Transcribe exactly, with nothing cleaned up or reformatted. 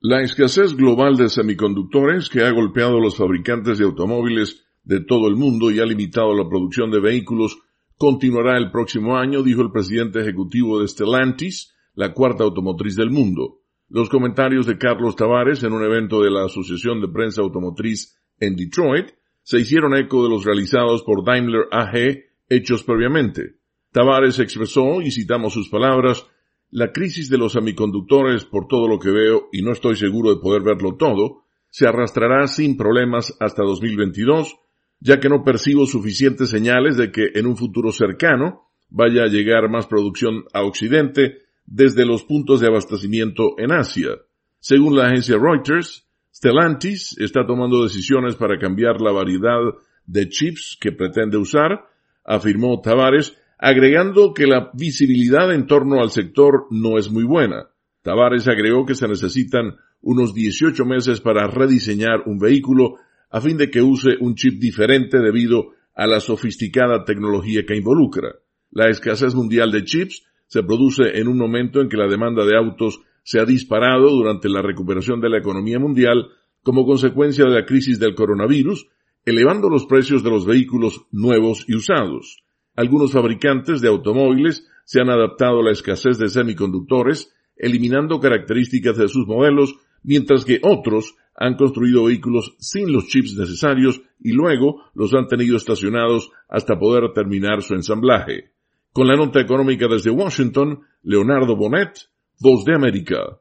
La escasez global de semiconductores que ha golpeado a los fabricantes de automóviles de todo el mundo y ha limitado la producción de vehículos continuará el próximo año, dijo el presidente ejecutivo de Stellantis, la cuarta automotriz del mundo. Los comentarios de Carlos Tavares en un evento de la Asociación de Prensa Automotriz en Detroit se hicieron eco de los realizados por Daimler A G hechos previamente. Tavares expresó, y citamos sus palabras, «La crisis de los semiconductores, por todo lo que veo, y no estoy seguro de poder verlo todo, se arrastrará sin problemas hasta dos mil veintidós, ya que no percibo suficientes señales de que en un futuro cercano vaya a llegar más producción a Occidente desde los puntos de abastecimiento en Asia». Según la agencia Reuters, Stellantis está tomando decisiones para cambiar la variedad de chips que pretende usar, afirmó Tavares, agregando que la visibilidad en torno al sector no es muy buena. Tavares agregó que se necesitan unos dieciocho meses para rediseñar un vehículo a fin de que use un chip diferente debido a la sofisticada tecnología que involucra. La escasez mundial de chips se produce en un momento en que la demanda de autos se ha disparado durante la recuperación de la economía mundial como consecuencia de la crisis del coronavirus, elevando los precios de los vehículos nuevos y usados. Algunos fabricantes de automóviles se han adaptado a la escasez de semiconductores, eliminando características de sus modelos, mientras que otros han construido vehículos sin los chips necesarios y luego los han tenido estacionados hasta poder terminar su ensamblaje. Con la nota económica desde Washington, Leonardo Bonet, Voz de América.